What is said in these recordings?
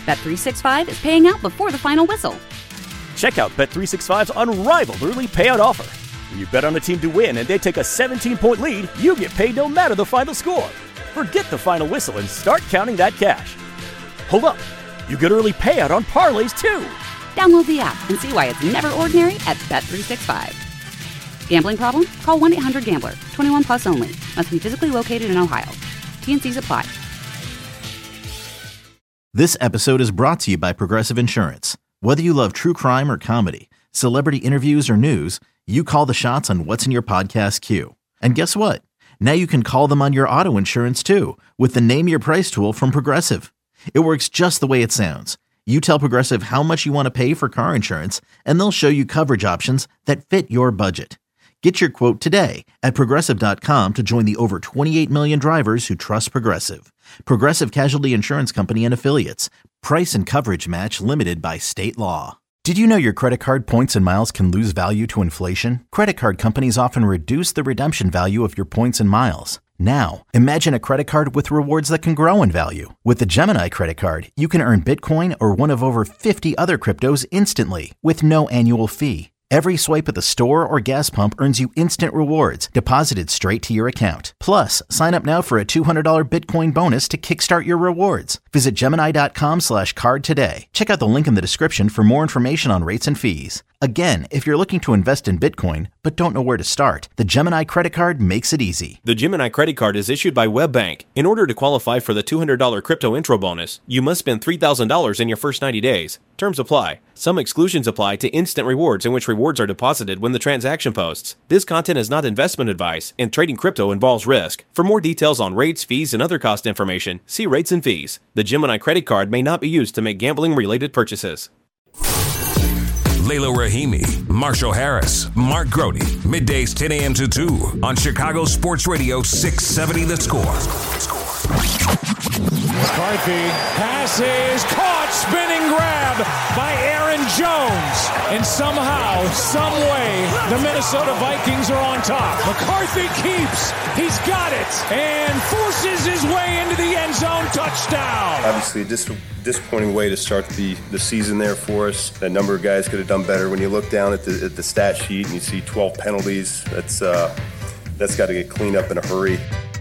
Bet365 is paying out before the final whistle. Check out Bet365's unrivaled early payout offer. When you bet on a team to win and they take a 17-point lead, you get paid no matter the final score. Forget the final whistle and start counting that cash. Hold up. You get early payout on parlays, too. Download the app and see why it's never ordinary at Bet365. Gambling problem? Call 1-800-GAMBLER. 21 plus only. Must be physically located in Ohio. T&Cs apply. This episode is brought to you by Progressive Insurance. Whether you love true crime or comedy, celebrity interviews or news, you call the shots on what's in your podcast queue. And guess what? Now you can call them on your auto insurance too with the Name Your Price tool from Progressive. It works just the way it sounds. You tell Progressive how much you want to pay for car insurance, and they'll show you coverage options that fit your budget. Get your quote today at Progressive.com to join the over 28 million drivers who trust Progressive. Progressive Casualty Insurance Company and Affiliates. Price and coverage match limited by state law. Did you know your credit card points and miles can lose value to inflation? Credit card companies often reduce the redemption value of your points and miles. Now, imagine a credit card with rewards that can grow in value. With the Gemini credit card, you can earn Bitcoin or one of over 50 other cryptos instantly with no annual fee. Every swipe at the store or gas pump earns you instant rewards deposited straight to your account. Plus, sign up now for a $200 Bitcoin bonus to kickstart your rewards. Visit Gemini.com/card today. Check out the link in the description for more information on rates and fees. Again, if you're looking to invest in Bitcoin but don't know where to start, the Gemini credit card makes it easy. The Gemini credit card is issued by WebBank. In order to qualify for the $200 crypto intro bonus, you must spend $3,000 in your first 90 days. Terms apply. Some exclusions apply to instant rewards in which rewards are deposited when the transaction posts. This content is not investment advice, and trading crypto involves risk. For more details on rates, fees, and other cost information, see rates and fees. The Gemini credit card may not be used to make gambling-related purchases. Layla Rahimi, Marshall Harris, Mark Grody, middays 10 a.m. to 2 on Chicago Sports Radio 670 The Score. McCarthy passes, caught, spinning grab by Aaron Jones. And somehow, some way, the Minnesota Vikings are on top. McCarthy keeps, he's got it, and forces his way into the end zone, touchdown. Obviously, a disappointing way to start the season there for us. A number of guys could have done better. When you look down at the stat sheet and you see 12 penalties, that's got to get cleaned up in a hurry.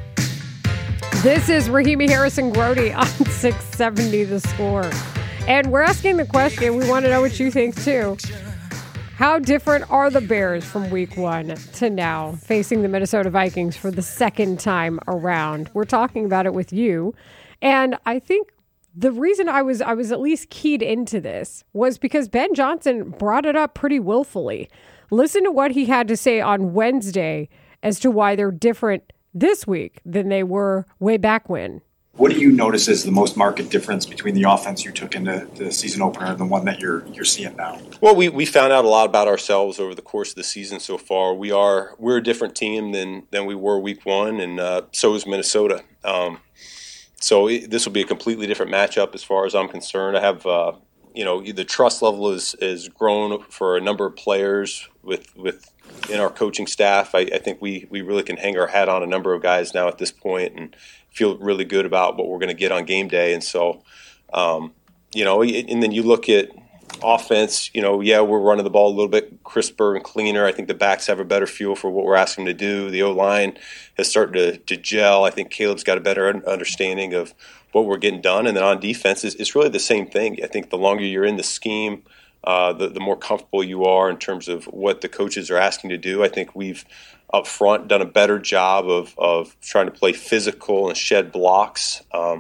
This is Rahimi Harrison Grody on 670 The Score. And we're asking the question, we want to know what you think too. How different are the Bears from week 1 to now, facing the Minnesota Vikings for the second time around? We're talking about it with you. And I think the reason I was at least keyed into this was because Ben Johnson brought it up pretty willfully. Listen to what he had to say on Wednesday as to why they're different this week than they were way back when. What do you notice as the most marked difference between the offense you took into the season opener and the one that you're seeing now? Well, we found out a lot about ourselves over the course of the season so far. We're a different team than we were week 1, and so is Minnesota. So this will be a completely different matchup as far as I'm concerned. I have, the trust level is grown for a number of players in our coaching staff. I think we really can hang our hat on a number of guys now at this point and feel really good about what we're going to get on game day. And so, and then you look at offense, we're running the ball a little bit crisper and cleaner. I think the backs have a better feel for what we're asking them to do. The O-line has started to gel. I think Caleb's got a better understanding of what we're getting done. And then on defense, it's really the same thing. I think the longer you're in the scheme, the more comfortable you are in terms of what the coaches are asking to do. I think we've up front done a better job of trying to play physical and shed blocks,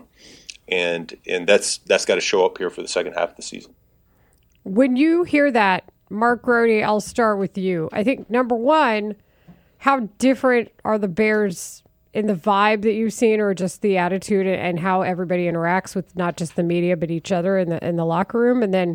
and that's got to show up here for the second half of the season. When you hear that, Mark Grody, I'll start with you. I think, number one, how different are the Bears in the vibe that you've seen, or just the attitude and how everybody interacts with not just the media but each other in the locker room? And then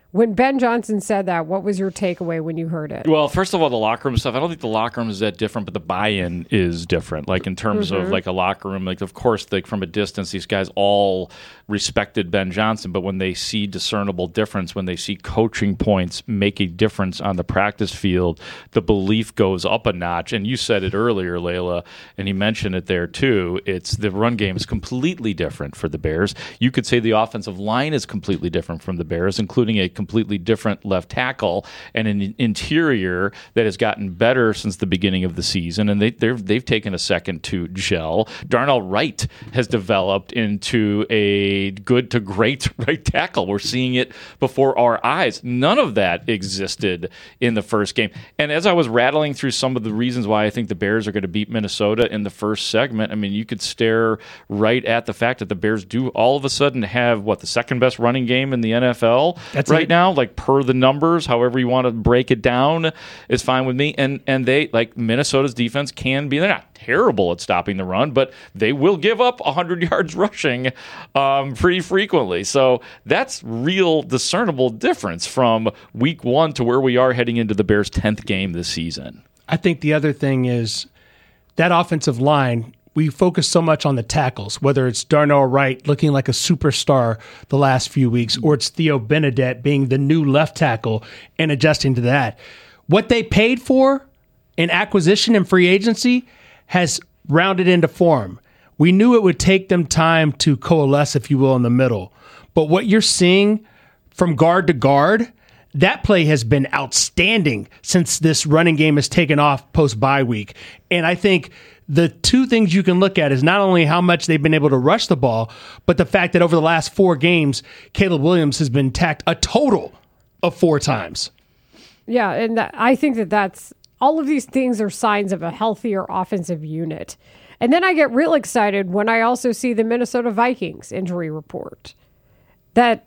When Ben Johnson said that, what was your takeaway when you heard it? Well, first of all, the locker room stuff, I don't think the locker room is that different, but the buy-in is different. Like in terms of like a locker room, like of course, like from a distance, these guys all respected Ben Johnson, but when they see discernible difference, when they see coaching points make a difference on the practice field, the belief goes up a notch. And you said it earlier, Layla, and he mentioned it there too. It's the run game is completely different for the Bears. You could say the offensive line is completely different from the Bears, including a completely different left tackle and an interior that has gotten better since the beginning of the season, and they've taken a second to gel. Darnell Wright has developed into a good to great right tackle. We're seeing it before our eyes. None of that existed in the first game. And as I was rattling through some of the reasons why I think the Bears are going to beat Minnesota in the first segment, I mean, you could stare right at the fact that the Bears do all of a sudden have, the second best running game in the NFL now, like per the numbers, however you want to break it down is fine with me. And they, like Minnesota's defense can be, they're not terrible at stopping the run, but they will give up 100 yards rushing pretty frequently. So that's real discernible difference from week one to where we are heading into the Bears' 10th game this season. I think the other thing is that offensive line, we focus so much on the tackles, whether it's Darnell Wright looking like a superstar the last few weeks, or it's Theo Benedette being the new left tackle and adjusting to that. What they paid for in acquisition and free agency has rounded into form. We knew it would take them time to coalesce, if you will, in the middle. But what you're seeing from guard to guard, that play has been outstanding since this running game has taken off post-bye week. And I think the two things you can look at is not only how much they've been able to rush the ball, but the fact that over the last 4 games, Caleb Williams has been tacked a total of 4 times. Yeah, and I think that's all of these things are signs of a healthier offensive unit. And then I get real excited when I also see the Minnesota Vikings injury report. That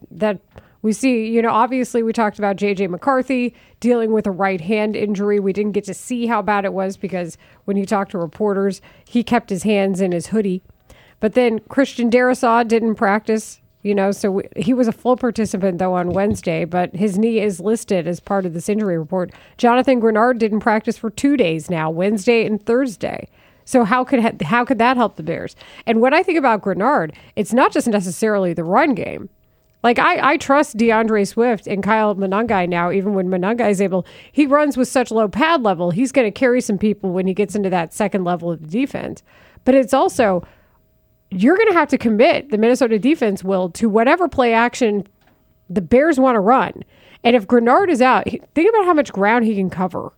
we see, obviously we talked about J.J. McCarthy dealing with a right hand injury. We didn't get to see how bad it was because when he talked to reporters, he kept his hands in his hoodie. But then Christian Darrisaw didn't practice, so he was a full participant, though, on Wednesday, but his knee is listed as part of this injury report. Jonathan Grenard didn't practice for 2 days now, Wednesday and Thursday. So how could that help the Bears? And when I think about Grenard, it's not just necessarily the run game. Like, I trust DeAndre Swift and Kyle Monangai now, even when Monangai is able. He runs with such low pad level. He's going to carry some people when he gets into that second level of the defense. But it's also, you're going to have to commit, the Minnesota defense will, to whatever play action the Bears want to run. And if Grenard is out, think about how much ground he can cover.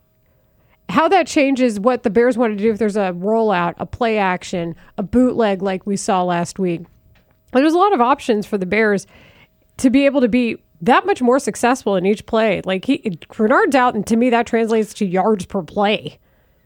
How that changes what the Bears want to do if there's a rollout, a play action, a bootleg like we saw last week. There's a lot of options for the Bears to be able to be that much more successful in each play. Like, Grenard's out, and to me, that translates to yards per play.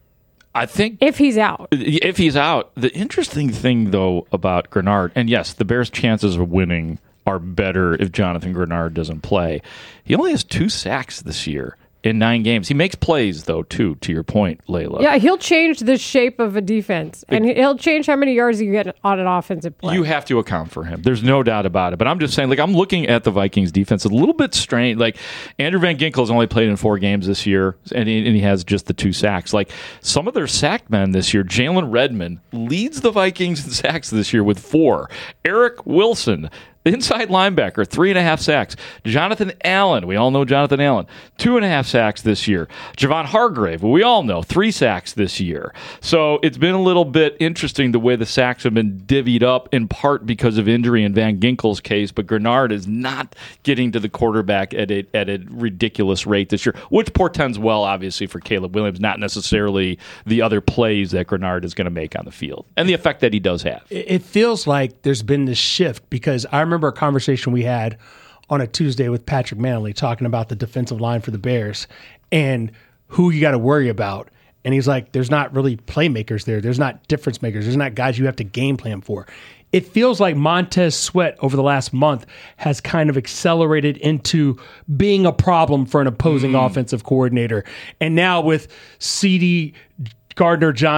I think if he's out. The interesting thing, though, about Grenard, and yes, the Bears' chances of winning are better if Jonathan Grenard doesn't play. He only has 2 sacks this year in 9 games. He makes plays, though, too, to your point, Layla. Yeah, he'll change the shape of a defense, and he'll change how many yards you get on an offensive play. You have to account for him. There's no doubt about it. But I'm just saying, I'm looking at the Vikings defense a little bit strange. Andrew Van Ginkel has only played in 4 games this year, and he has just the 2 sacks. Some of their sack men this year, Jalen Redmond leads the Vikings in sacks this year with 4. Eric Wilson, inside linebacker, 3.5 sacks. Jonathan Allen, we all know Jonathan Allen, 2.5 sacks this year. Javon Hargrave, we all know, 3 sacks this year. So it's been a little bit interesting the way the sacks have been divvied up, in part because of injury in Van Ginkel's case, but Grenard is not getting to the quarterback at a ridiculous rate this year, which portends well, obviously, for Caleb Williams, not necessarily the other plays that Grenard is going to make on the field, and the effect that he does have. It feels like there's been this shift, because I remember a conversation we had on a Tuesday with Patrick Manley talking about the defensive line for the Bears and who you got to worry about. And he's like, there's not really playmakers there. There's not difference makers. There's not guys you have to game plan for. It feels like Montez Sweat over the last month has kind of accelerated into being a problem for an opposing offensive coordinator. And now with C.D. Gardner-Johnson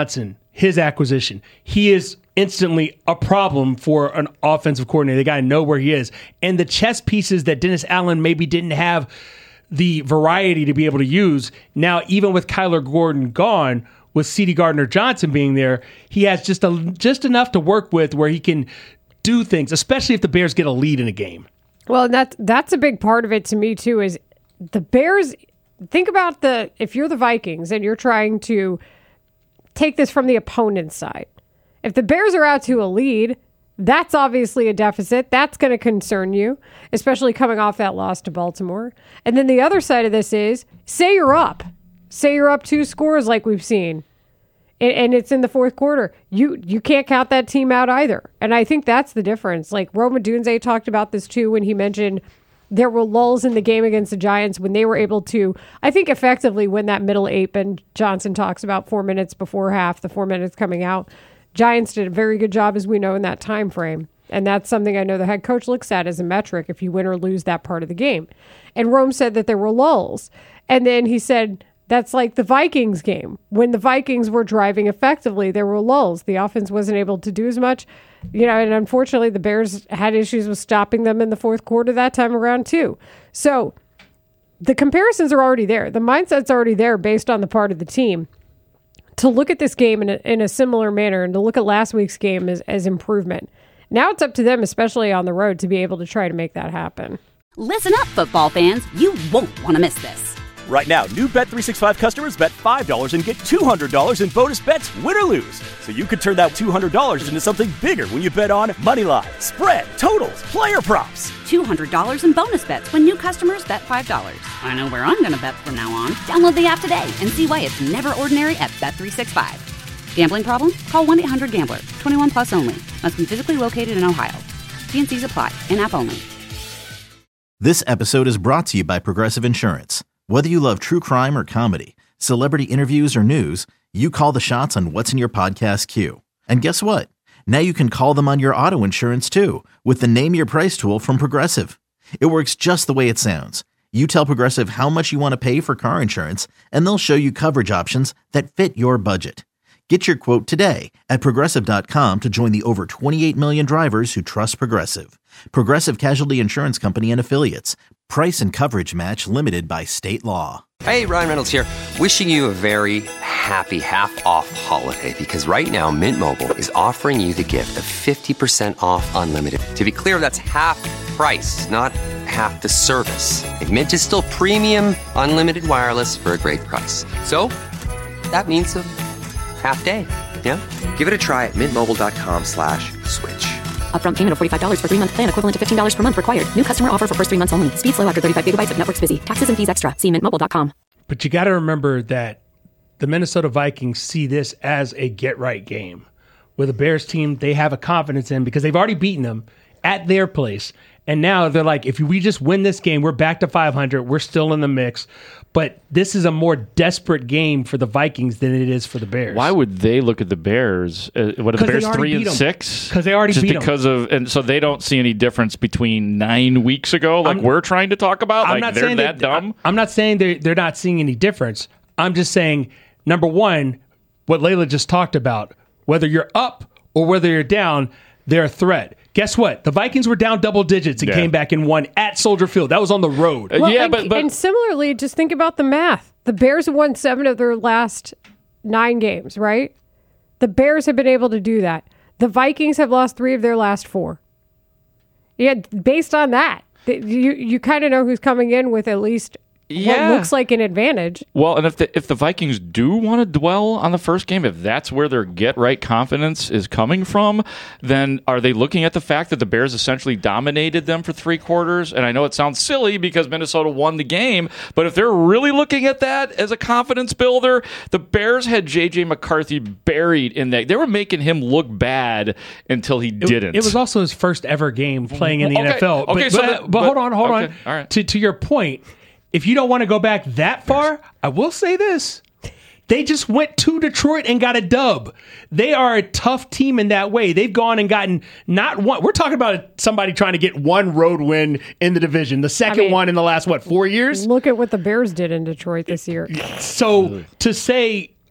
his acquisition. He is instantly a problem for an offensive coordinator. They got to know where he is. And the chess pieces that Dennis Allen maybe didn't have the variety to be able to use, now even with Kyler Gordon gone, with C.D. Gardner-Johnson being there, he has just enough to work with where he can do things, especially if the Bears get a lead in a game. Well, that's a big part of it to me, too, is the Bears. Think about if you're the Vikings and you're trying to take this from the opponent's side. If the Bears are out to a lead, that's obviously a deficit. That's going to concern you, especially coming off that loss to Baltimore. And then the other side of this is, say you're up. Say you're up 2 scores like we've seen, and it's in the fourth quarter. You can't count that team out either. And I think that's the difference. Like Rome Odunze talked about this too when he mentioned there were lulls in the game against the Giants when they were able to, I think, effectively win that middle 8. Ben Johnson talks about 4 minutes before half, the 4 minutes coming out. Giants did a very good job, as we know, in that time frame. And that's something I know the head coach looks at as a metric if you win or lose that part of the game. And Rome said that there were lulls. And then he said, that's like the Vikings game. When the Vikings were driving effectively, there were lulls. The offense wasn't able to do as much. And unfortunately, the Bears had issues with stopping them in the fourth quarter that time around, too. So the comparisons are already there. The mindset's already there based on the part of the team to look at this game in a similar manner and to look at last week's game as improvement. Now it's up to them, especially on the road, to be able to try to make that happen. Listen up, football fans. You won't want to miss this. Right now, new Bet365 customers bet $5 and get $200 in bonus bets, win or lose. So you could turn that $200 into something bigger when you bet on money line, spread, totals, player props. $200 in bonus bets when new customers bet $5. I know where I'm going to bet from now on. Download the app today and see why it's never ordinary at Bet365. Gambling problem? Call 1-800-GAMBLER. 21 plus only. Must be physically located in Ohio. T&Cs apply. In-app only. This episode is brought to you by Progressive Insurance. Whether you love true crime or comedy, celebrity interviews or news, you call the shots on what's in your podcast queue. And guess what? Now you can call them on your auto insurance too with the Name Your Price tool from Progressive. It works just the way it sounds. You tell Progressive how much you want to pay for car insurance, and they'll show you coverage options that fit your budget. Get your quote today at Progressive.com to join the over 28 million drivers who trust Progressive. Progressive Casualty Insurance Company and Affiliates. Price and coverage match limited by state law. Hey, Ryan Reynolds here. Wishing you a very happy half-off holiday because right now Mint Mobile is offering you the gift of 50% off unlimited. To be clear, that's half price, not half the service. And Mint is still premium unlimited wireless for a great price. So that means a half day, yeah? Give it a try at mintmobile.com/switch. Upfront payment of $45 for 3-month plan equivalent to $15 per month required. New customer offer for first 3 months only. Speed slow after 35 gigabytes if network's busy. Taxes and fees extra. See mintmobile.com. But you got to remember that the Minnesota Vikings see this as a get-right game where the Bears team, they have a confidence in because they've already beaten them at their place. And now they're like, if we just win this game, we're back to 500. We're still in the mix. But this is a more desperate game for the Vikings than it is for the Bears. Why would they look at the Bears? What are the Bears 3-6? Because they already beat them. Just because of, and so they don't see any difference between 9 weeks ago, like we're trying to talk about. I'm like not they're saying that dumb. I'm not saying they're not seeing any difference. I'm just saying, number one, what Layla just talked about, whether you're up or whether you're down, they're a threat. Guess what? The Vikings were down double digits and came back and won at Soldier Field. That was on the road. Well, and similarly, just think about the math. The Bears have won 7 of their last 9 games, right? The Bears have been able to do that. The Vikings have lost 3 of their last 4. Yeah, based on that, you kind of know who's coming in with at least what looks like an advantage. Well, and if the Vikings do want to dwell on the first game, if that's where their get-right confidence is coming from, then are they looking at the fact that the Bears essentially dominated them for 3 quarters? And I know it sounds silly because Minnesota won the game, but if they're really looking at that as a confidence builder, the Bears had J.J. McCarthy buried in that. They were making him look bad until he didn't. It was also his first ever game playing in the NFL. Okay, but hold on. All right. To your point, if you don't want to go back that far, I will say this. They just went to Detroit and got a dub. They are a tough team in that way. They've gone and gotten not one. We're talking about somebody trying to get one road win in the division. The second one in the last, 4 years? Look at what the Bears did in Detroit this year. So to say,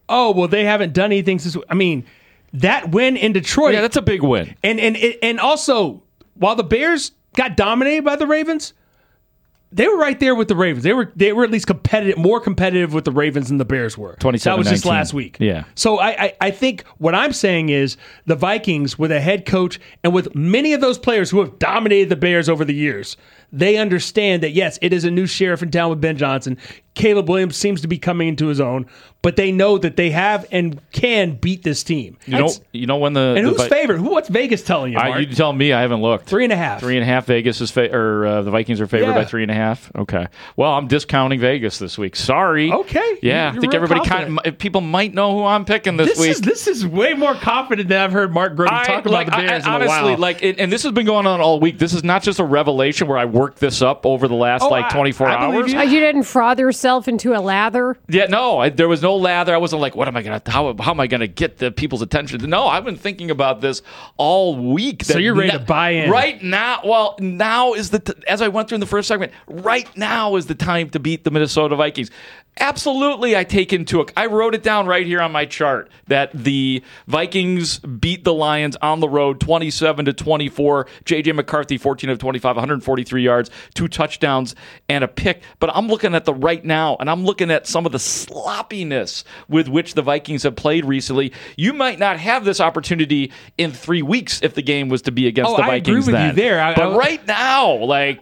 oh, well, they haven't done anything since. I mean, that win in Detroit. Yeah, that's a big win. And also, while the Bears got dominated by the Ravens, they were right there with the Ravens. They were at least competitive, more competitive with the Ravens than the Bears were. 27-19. That was just last week. Yeah. So I think what I'm saying is the Vikings, with a head coach and with many of those players who have dominated the Bears over the years, they understand that, yes, it is a new sheriff in town with Ben Johnson. Caleb Williams seems to be coming into his own, but they know that they have and can beat this team. You know when the... And who's favored? What's Vegas telling you, Mark? You tell me. I haven't looked. 3.5. 3.5. Vegas is the Vikings are favored by 3.5. Okay. Well, I'm discounting Vegas this week. Sorry. Okay. Yeah, I think everybody people might know who I'm picking this week. This is way more confident than I've heard Mark Grody talk about the Bears in a while. Honestly, and this has been going on all week. This is not just a revelation where I worked this up over the last 24 hours. You didn't froth yourself into a lather? Yeah, no, there was no lather. I wasn't like, how am I gonna get the people's attention? No, I've been thinking about this all week. So you're ready to buy in right now. Well, now is as I went through in the first segment. Right now is the time to beat the Minnesota Vikings. Absolutely, I wrote it down right here on my chart that the Vikings beat the Lions on the road 27-24. J.J. McCarthy, 14 of 25, 143 yards, 2 touchdowns, and a pick. But I'm looking at the right now, and I'm looking at some of the sloppiness with which the Vikings have played recently. You might not have this opportunity in 3 weeks if the game was to be against the Vikings. I agree with you there. But right now,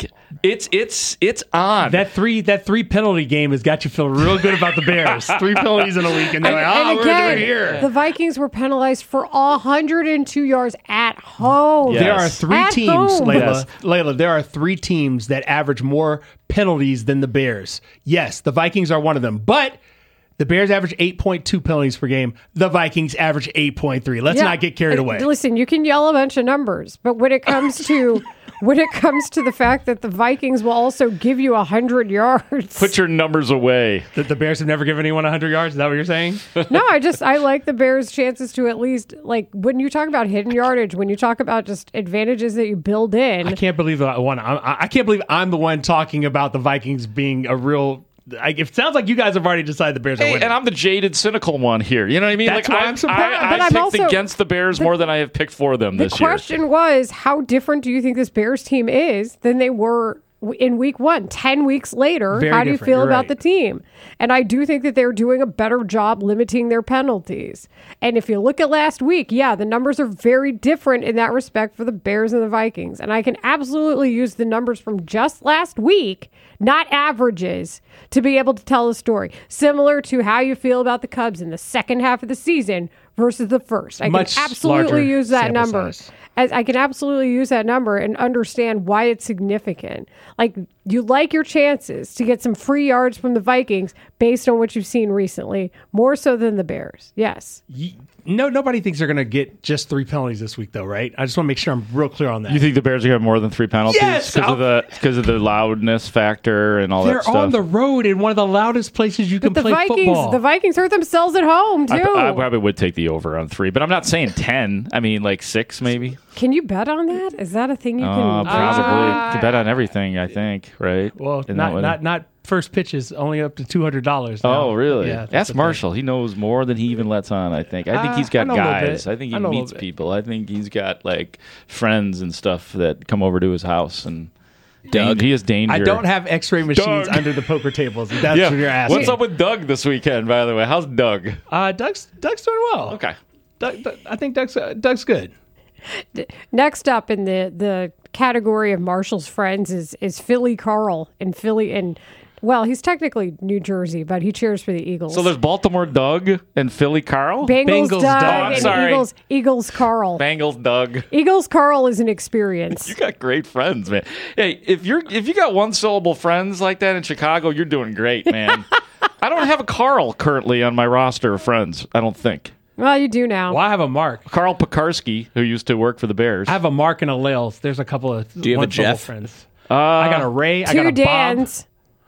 it's on. That three penalty game has got you feeling real good about the Bears. 3 penalties in a week, and they're we're here. The Vikings were penalized for 102 yards at home. Yes. There are 3 teams, Layla. There are 3 teams that average more penalties than the Bears. Yes, the Vikings are one of them, but the Bears average 8.2 penalties per game. The Vikings average 8.3. Let's not get carried away. Listen, you can yell a bunch of numbers, but when it comes to the fact that the Vikings will also give you 100 yards. Put your numbers away. The Bears have never given anyone 100 yards? Is that what you're saying? No, I like the Bears' chances to at least, like, when you talk about hidden yardage, when you talk about just advantages that you build in. I can't believe I can't believe I'm the one talking about the Vikings being a real... It sounds like you guys have already decided the Bears are winning. And I'm the jaded, cynical one here. You know what I mean? That's why I'm surprised. I picked against the Bears more than I have picked for them this year. The question was, how different do you think this Bears team is than they were in week 1? 10 weeks later, how do you feel about the team? And I do think that they're doing a better job limiting their penalties. And if you look at last week, the numbers are very different in that respect for the Bears and the Vikings. And I can absolutely use the numbers from just last week, not averages, to be able to tell a story. Similar to how you feel about the Cubs in the second half of the season versus the first. I can absolutely use that number. I can absolutely use that number and understand why it's significant. Like, you like your chances to get some free yards from the Vikings based on what you've seen recently, more so than the Bears. Yes. Nobody thinks they're going to get just 3 penalties this week, though, right? I just want to make sure I'm real clear on that. You think the Bears are going to have more than 3 penalties? Yes! Because of the loudness factor and all that stuff? They're on the road in one of the loudest places you can play football. The Vikings hurt themselves at home, too. I probably would take the over on 3, but I'm not saying 10. I mean, like 6, maybe. Can you bet on that? Is that a thing you can? Probably. You can bet on everything, I think, right? Well, not first pitches, only up to $200. Oh, really? Yeah, that's Marshall. He knows more than he even lets on, I think. I think he's got guys. I think he meets people. I think he's got, like, friends and stuff that come over to his house. And Doug. He is danger. I don't have x-ray machines under the poker tables. That's what you're asking. What's up with Doug this weekend, by the way? How's Doug? Doug's doing well. Okay. I think Doug's good. Next up in the category of Marshall's friends is Philly Carl and Philly and well, he's technically New Jersey, but he cheers for the Eagles. So there's Baltimore Doug and Philly Carl? Bengals Doug and sorry. Eagles Carl. Bengals Doug. Eagles Carl is an experience. You got great friends, man. Hey, if you got one syllable friends like that in Chicago, you're doing great, man. I don't have a Carl currently on my roster of friends, I don't think. Well, you do now. Well, I have a Mark. Carl Pekarski, who used to work for the Bears. I have a Mark and a Lales. There's a couple of do you have a Jeff? Friends. I got a Ray. I got a Dans. Bob.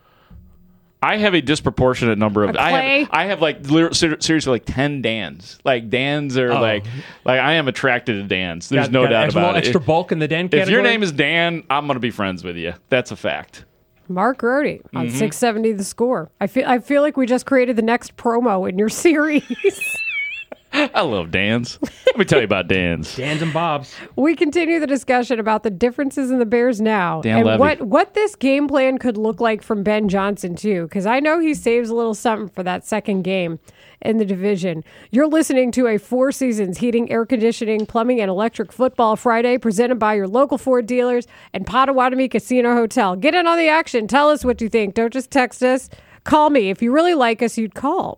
I have a disproportionate number of. I have like seriously like 10 Dans. Like Dans are like I am attracted to Dans. There's no doubt about it. Extra bulk in the Dan category. If your name is Dan, I'm going to be friends with you. That's a fact. Mark Grote on 670 The Score. I feel like we just created the next promo in your series. I love Dan's. Let me tell you about Dan's. Dan's and Bob's. We continue the discussion about the differences in the Bears now Dan and Levy. what this game plan could look like from Ben Johnson, too, because I know he saves a little something for that second game in the division. You're listening to a Four Seasons Heating, Air Conditioning, Plumbing, and Electric Football Friday presented by your local Ford dealers and Potawatomi Casino Hotel. Get in on the action. Tell us what you think. Don't just text us. Call me. If you really like us, you'd call.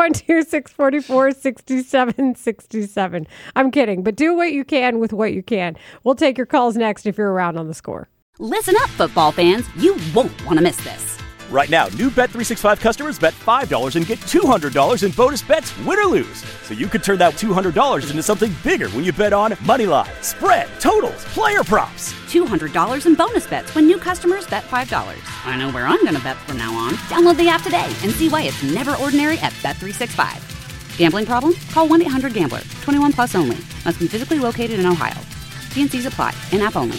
312-644-6767. I'm kidding, but do what you can with what you can. We'll take your calls next if you're around on The Score. Listen up, football fans. You won't want to miss this. Right now, new Bet365 customers bet $5 and get $200 in bonus bets, win or lose. So you could turn that $200 into something bigger when you bet on money line, spread, totals, player props. $200 in bonus bets when new customers bet $5. I know where I'm going to bet from now on. Download the app today and see why it's never ordinary at Bet365. Gambling problem? Call 1-800-GAMBLER. 21 plus only. Must be physically located in Ohio. T&Cs apply. In-app only.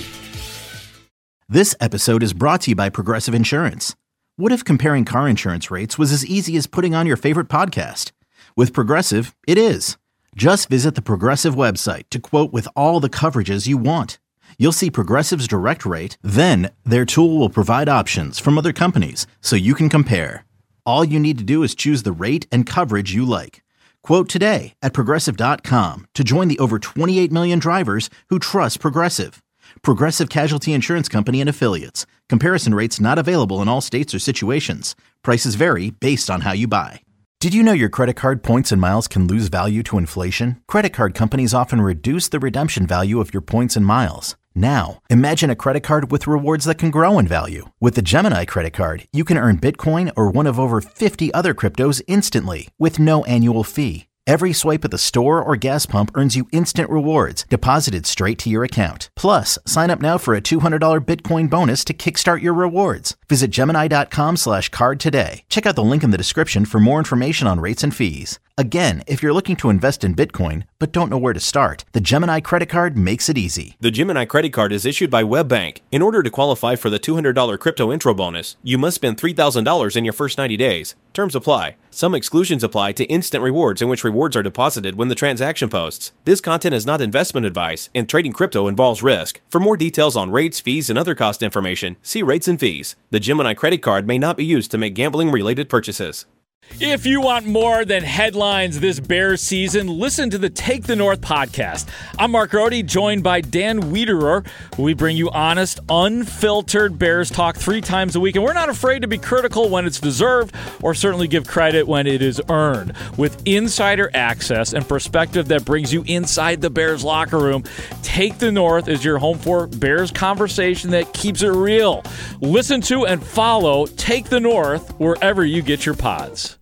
This episode is brought to you by Progressive Insurance. What if comparing car insurance rates was as easy as putting on your favorite podcast? With Progressive, it is. Just visit the Progressive website to quote with all the coverages you want. You'll see Progressive's direct rate, then their tool will provide options from other companies so you can compare. All you need to do is choose the rate and coverage you like. Quote today at Progressive.com to join the over 28 million drivers who trust Progressive. Progressive Casualty Insurance Company and Affiliates. Comparison rates not available in all states or situations. Prices vary based on how you buy. Did you know your credit card points and miles can lose value to inflation? Credit card companies often reduce the redemption value of your points and miles. Now, imagine a credit card with rewards that can grow in value. With the Gemini credit card, you can earn Bitcoin or one of over 50 other cryptos instantly with no annual fee. Every swipe at the store or gas pump earns you instant rewards deposited straight to your account. Plus, sign up now for a $200 Bitcoin bonus to kickstart your rewards. Visit Gemini.com/card today. Check out the link in the description for more information on rates and fees. Again, if you're looking to invest in Bitcoin but don't know where to start, the Gemini credit card makes it easy. The Gemini credit card is issued by WebBank. In order to qualify for the $200 crypto intro bonus, you must spend $3,000 in your first 90 days. Terms apply. Some exclusions apply to instant rewards in which rewards are deposited when the transaction posts. This content is not investment advice, and trading crypto involves risk. For more details on rates, fees, and other cost information, see rates and fees. The Gemini credit card may not be used to make gambling-related purchases. If you want more than headlines this Bears season, listen to the Take the North podcast. I'm Mark Grote, joined by Dan Wiederer. We bring you honest, unfiltered Bears talk 3 times a week, and we're not afraid to be critical when it's deserved or certainly give credit when it is earned. With insider access and perspective that brings you inside the Bears locker room, Take the North is your home for Bears conversation that keeps it real. Listen to and follow Take the North wherever you get your pods.